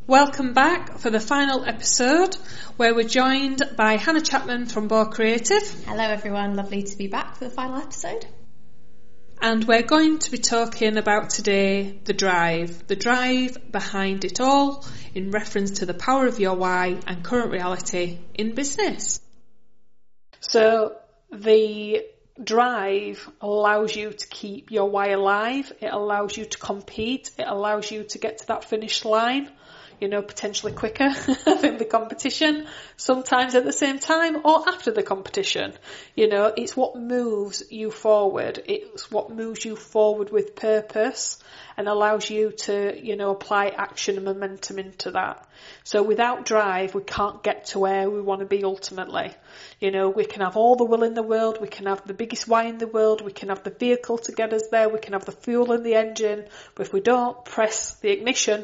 Welcome back for the final episode where we're joined by Hannah Chapman from Boar Creative. Hello everyone, lovely to be back for the final episode. And we're going to be talking about today the drive behind it all in reference to the power of your why and current reality in business. So the drive allows you to keep your why alive, it allows you to compete, it allows you to get to that finish line, potentially quicker than the competition, sometimes at the same time or after the competition. It's what moves you forward. It's what moves you forward with purpose and allows you to, apply action and momentum into that. So without drive, we can't get to where we want to be ultimately. We can have all the will in the world, we can have the biggest why in the world, we can have the vehicle to get us there, we can have the fuel in the engine, but if we don't press the ignition,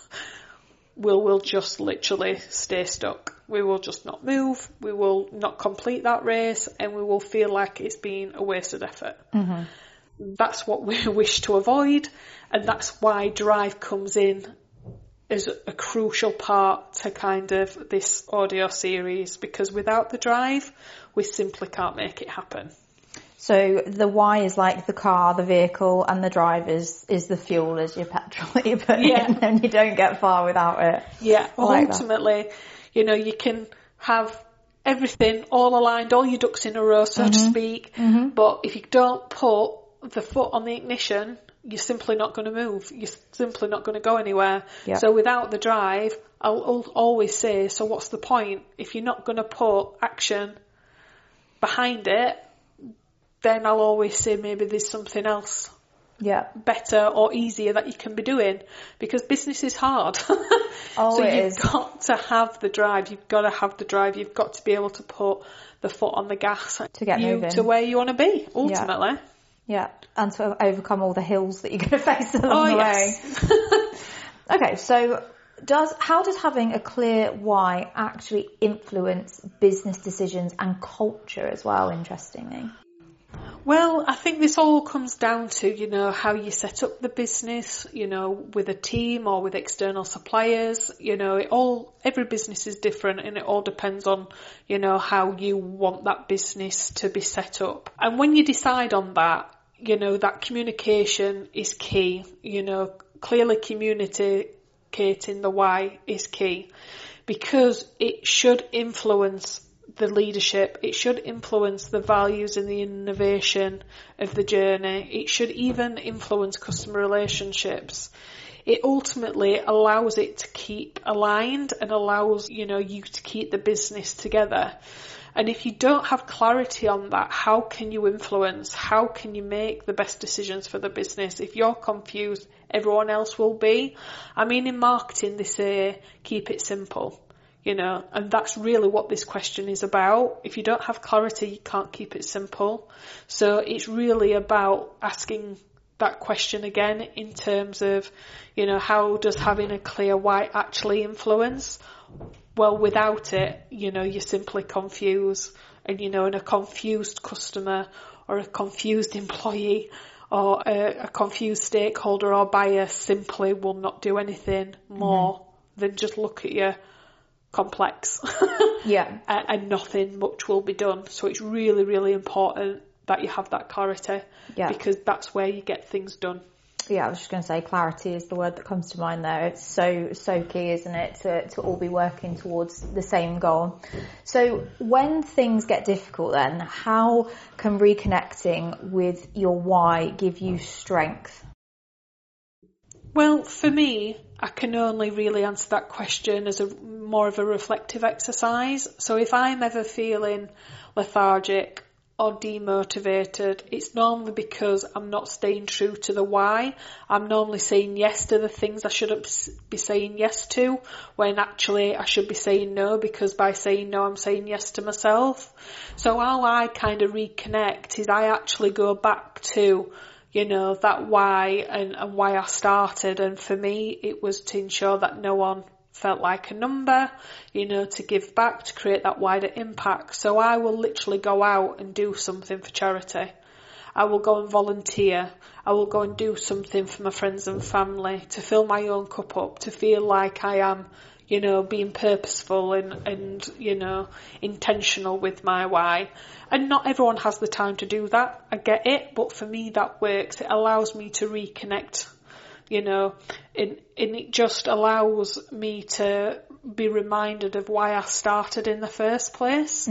we'll just literally stay stuck. We will just not move, we will not complete that race, and we will feel like it's been a wasted effort. Mm-hmm. That's what we wish to avoid, and that's why drive comes in as a crucial part to kind of this audio series, because without the drive, we simply can't make it happen. So the why is like the car, the vehicle, and the drive is the fuel, is your petrol that you put in, and you don't get far without it. Yeah, ultimately, you can have everything all aligned, all your ducks in a row, so to speak, but if you don't put the foot on the ignition, you're simply not going to move. You're simply not going to go anywhere. Yep. So without the drive, I'll always say, so what's the point? If you're not going to put action behind it, then I'll always say maybe there's something else better or easier that you can be doing, because business is hard. Oh, so you've got to have the drive. You've got to have the drive. You've got to be able to put the foot on the gas to get moving to where you want to be ultimately. Yeah, and to overcome all the hills that you're going to face along the way. Okay, so how does having a clear why actually influence business decisions and culture as well, interestingly? Well, I think this all comes down to, how you set up the business, with a team or with external suppliers. Every business is different, and it all depends on, how you want that business to be set up. And when you decide on that, that communication is key. Clearly communicating the why is key, because it should influence the leadership, it should influence the values and the innovation of the journey, it should even influence customer relationships. It ultimately allows it to keep aligned and allows, you to keep the business together. And if you don't have clarity on that, how can you influence? How can you make the best decisions for the business? If you're confused, everyone else will be. In marketing, they say, keep it simple. And that's really what this question is about. If you don't have clarity, you can't keep it simple. So it's really about asking that question again in terms of, how does having a clear why actually influence? Well, without it, you're simply confused. And, and a confused customer or a confused employee or a confused stakeholder or buyer simply will not do anything more than just look at you complex. And nothing much will be done. So it's really, really important that you have that clarity, because that's where you get things done. I was just going to say clarity is the word that comes to mind there. It's so key, isn't it, to all be working towards the same goal. So when things get difficult then, how can reconnecting with your why give you strength? Well, for me, I can only really answer that question as more of a reflective exercise. So if I'm ever feeling lethargic or demotivated, it's normally because I'm not staying true to the why. I'm normally saying yes to the things I shouldn't be saying yes to, when actually I should be saying no, because by saying no, I'm saying yes to myself. So how I kind of reconnect is I actually go back to, that why and why I started. And for me, it was to ensure that no one felt like a number, to give back, to create that wider impact. So I will literally go out and do something for charity. I will go and volunteer. I will go and do something for my friends and family to fill my own cup up, to feel like I am, you know, being purposeful and you know, intentional with my why. And not everyone has the time to do that. I get it, but for me that works. It allows me to reconnect, you know, and it just allows me to be reminded of why I started in the first place,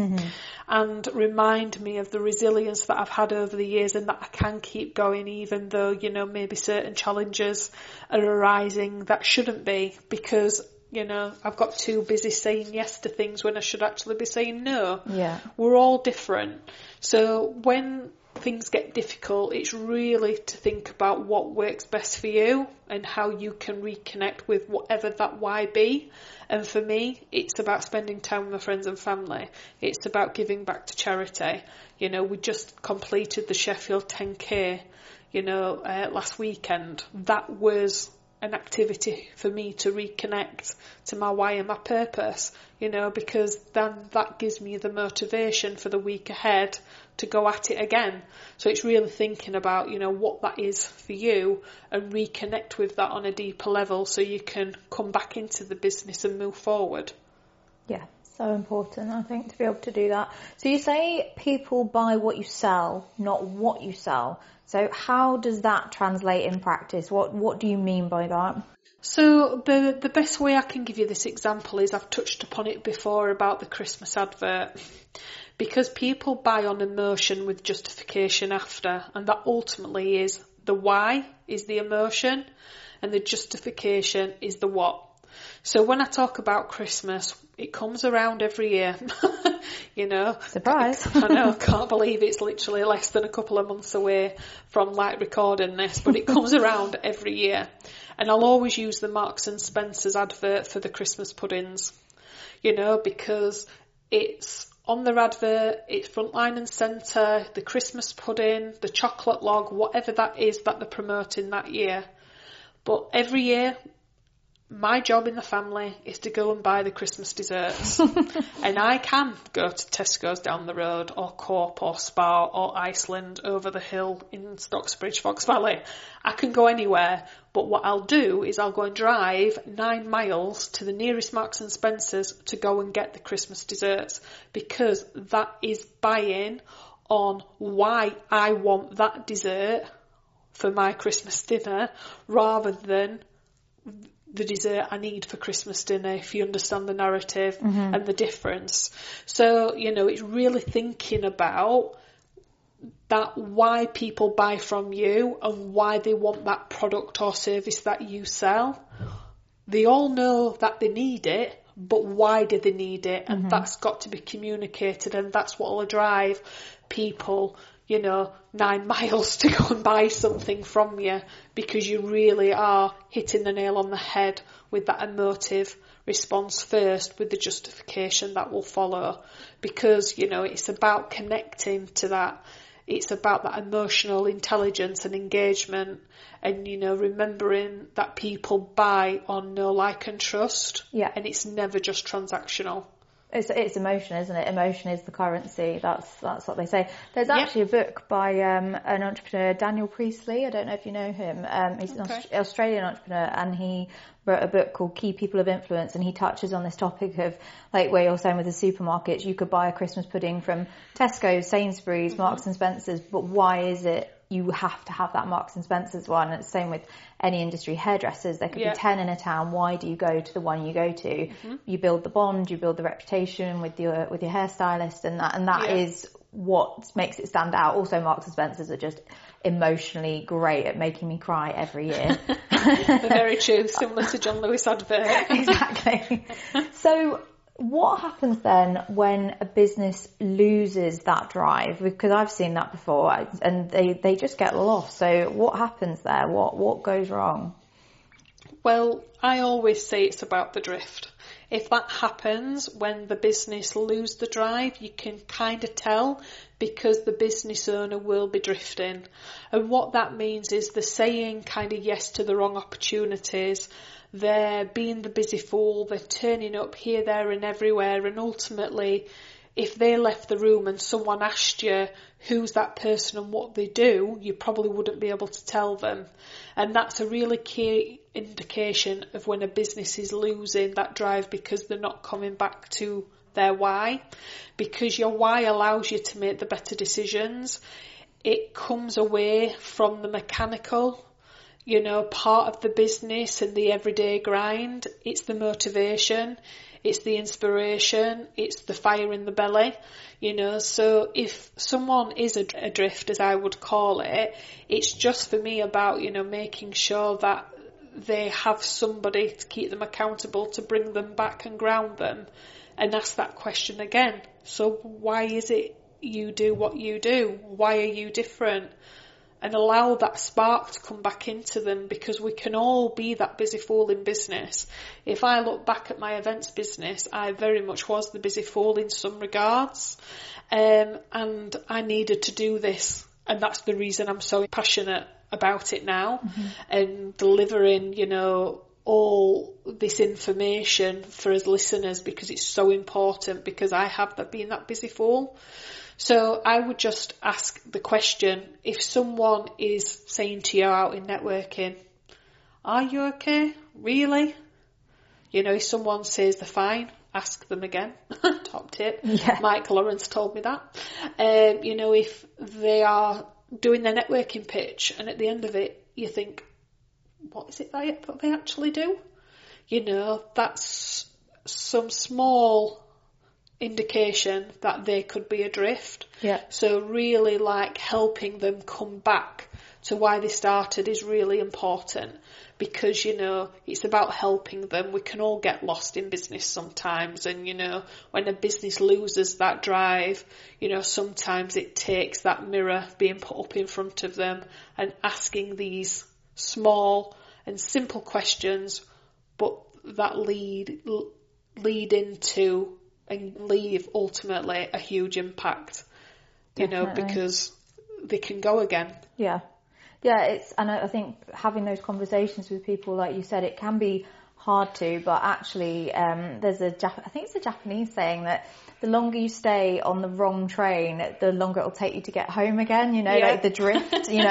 and remind me of the resilience that I've had over the years, and that I can keep going even though, you know, maybe certain challenges are arising that shouldn't be, because, you know, I've got too busy saying yes to things when I should actually be saying no. Yeah. We're all different. So when things get difficult, it's really to think about what works best for you and how you can reconnect with whatever that why be. And for me, it's about spending time with my friends and family. It's about giving back to charity. You know, we just completed the Sheffield 10K, you know, last weekend. That was an activity for me to reconnect to my why and my purpose, you know, because then that gives me the motivation for the week ahead to go at it again. So it's really thinking about, you know, what that is for you and reconnect with that on a deeper level so you can come back into the business and move forward. Yeah, so important, I think, to be able to do that. So you say people buy what you sell, not what you sell. So how does that translate in practice? What do you mean by that? So the best way I can give you this example is, I've touched upon it before about the Christmas advert. Because people buy on emotion with justification after, and that ultimately is the why is the emotion and the justification is the what. So when I talk about Christmas, it comes around every year. You know, surprise. I know, can't believe it's literally less than a couple of months away from like recording this, but it comes around every year. And I'll always use the Marks and Spencer's advert for the Christmas puddings, you know, because it's on their advert, it's frontline and centre, the Christmas pudding, the chocolate log, whatever that is that they're promoting that year. But every year, my job in the family is to go and buy the Christmas desserts. And I can go to Tesco's down the road, or Co-op, or Spar, or Iceland over the hill in Stocksbridge, Fox Valley. I can go anywhere, but what I'll do is I'll go and drive 9 miles to the nearest Marks and Spencer's to go and get the Christmas desserts, because that is buying on why I want that dessert for my Christmas dinner, rather than the dessert I need for Christmas dinner, if you understand the narrative and the difference. So, you know, it's really thinking about that, why people buy from you and why they want that product or service that you sell. They all know that they need it, but why do they need it? And that's got to be communicated, and that's what will drive people, you know, 9 miles to go and buy something from you, because you really are hitting the nail on the head with that emotive response first, with the justification that will follow. Because, you know, it's about connecting to that. It's about that emotional intelligence and engagement, and, you know, remembering that people buy on know, like and trust. Yeah. And it's never just transactional. It's emotion, isn't it? Emotion is the currency. That's what they say. There's actually a book by an entrepreneur, Daniel Priestley. I don't know if you know him. He's an Australian entrepreneur, and he wrote a book called Key People of Influence, and he touches on this topic of, like where you're saying with the supermarkets, you could buy a Christmas pudding from Tesco, Sainsbury's, Marks and Spencer's, but why is it you have to have that Marks and Spencer's one? And it's the same with any industry. Hairdressers, there could be 10 in a town. Why do you go to the one you go to? You build the bond, you build the reputation with your hairstylist, and that is what makes it stand out. Also, Marks and Spencer's are just emotionally great at making me cry every year. Very true, similar to John Lewis advert. Exactly. So what happens then when a business loses that drive? Because I've seen that before, and they just get lost. So what happens there? What goes wrong? Well, I always say it's about the drift. If that happens when the business lose the drive, you can kind of tell, because the business owner will be drifting. And what that means is they're saying kind of yes to the wrong opportunities. They're being the busy fool. They're turning up here, there and everywhere. And ultimately, if they left the room and someone asked you who's that person and what they do, you probably wouldn't be able to tell them. And that's a really key indication of when a business is losing that drive because they're not coming back to their why. Because your why allows you to make the better decisions. It comes away from the mechanical, part of the business and the everyday grind. It's the motivation, it's the inspiration, it's the fire in the belly, So if someone is adrift, as I would call it, it's just for me about, making sure that they have somebody to keep them accountable, to bring them back and ground them, and ask that question again. So why is it you do what you do? Why are you different? And allow that spark to come back into them, because we can all be that busy fool in business. If I look back at my events business, I very much was the busy fool in some regards. And I needed to do this. And that's the reason I'm so passionate about it now. And delivering, all this information for us listeners, because it's so important, because I have been that busy fool. So I would just ask the question, if someone is saying to you out in networking, are you okay? Really? If someone says they're fine, ask them again. Top tip. Yeah. Mike Lawrence told me that. If they are doing their networking pitch and at the end of it, you think, what is it that they actually do? That's some small indication that they could be adrift. Yeah. So really helping them come back to why they started is really important, because, it's about helping them. We can all get lost in business sometimes, and, when a business loses that drive, sometimes it takes that mirror being put up in front of them and asking these small and simple questions, but that lead into and leave ultimately a huge impact, because they can go again. Yeah, and I think having those conversations with people, like you said, it can be hard to, but actually, there's I think it's a Japanese saying that the longer you stay on the wrong train, the longer it'll take you to get home again, like the drift,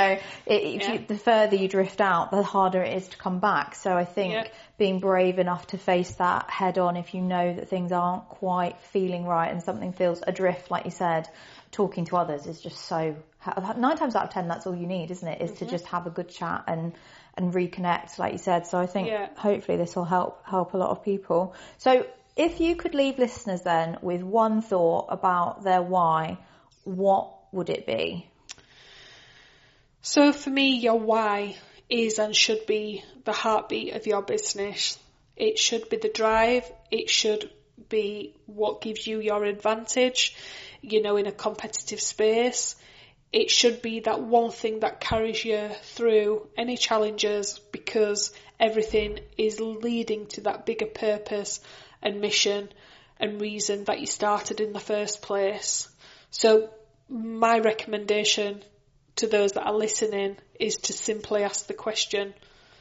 the further you drift out, the harder it is to come back. So I think being brave enough to face that head on, if you know that things aren't quite feeling right and something feels adrift, like you said, talking to others is just so, 9 times out of 10, that's all you need, isn't it? Is to just have a good chat and reconnect, like you said. So I think hopefully this will help a lot of people. So if you could leave listeners then with one thought about their why, what would it be? So for me, your why is and should be the heartbeat of your business. It should be the drive. It should be what gives you your advantage, in a competitive space. It should be that one thing that carries you through any challenges, because everything is leading to that bigger purpose and mission and reason that you started in the first place. So my recommendation to those that are listening is to simply ask the question,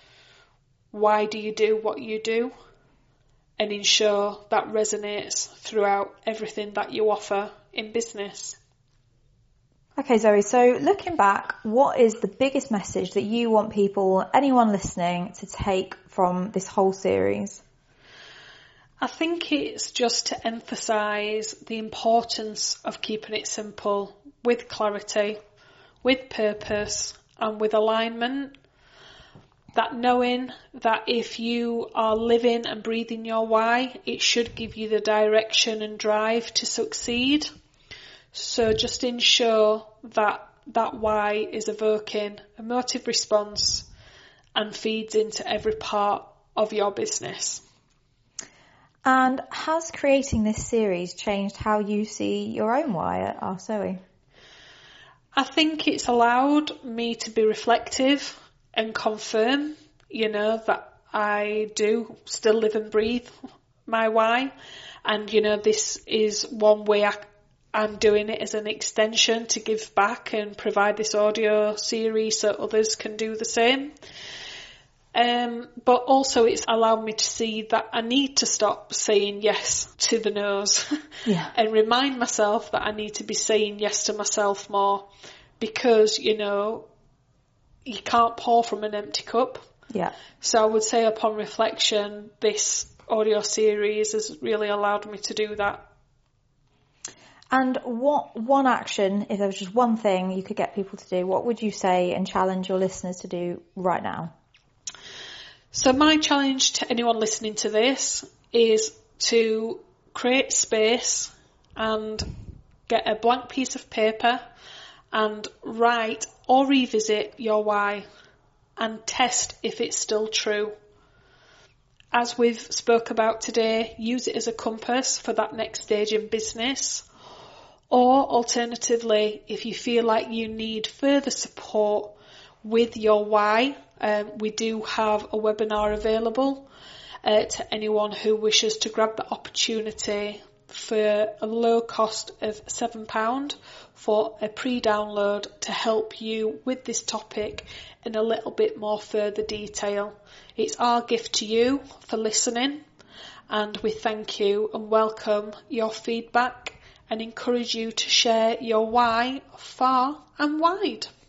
why do you do what you do? And ensure that resonates throughout everything that you offer in business. Okay, Zoe, so looking back, what is the biggest message that you want people, anyone listening, to take from this whole series? I think it's just to emphasise the importance of keeping it simple, with clarity, with purpose, and with alignment. That knowing that if you are living and breathing your why, it should give you the direction and drive to succeed. So just ensure that that why is evoking a emotive response and feeds into every part of your business. And has creating this series changed how you see your own why at Ask Zoe? I think it's allowed me to be reflective and confirm, that I do still live and breathe my why. And, this is one way I'm doing it as an extension to give back and provide this audio series so others can do the same. But also it's allowed me to see that I need to stop saying yes to the no's and remind myself that I need to be saying yes to myself more, because, you know, you can't pour from an empty cup. Yeah. So I would say upon reflection, this audio series has really allowed me to do that. And what one action, if there was just one thing you could get people to do, what would you say and challenge your listeners to do right now? So my challenge to anyone listening to this is to create space and get a blank piece of paper and write or revisit your why and test if it's still true. As we've spoke about today, use it as a compass for that next stage in business. Or alternatively, if you feel like you need further support with your why, we do have a webinar available to anyone who wishes to grab the opportunity for a low cost of £7 for a pre-download to help you with this topic in a little bit more further detail. It's our gift to you for listening, and we thank you and welcome your feedback and encourage you to share your why far and wide.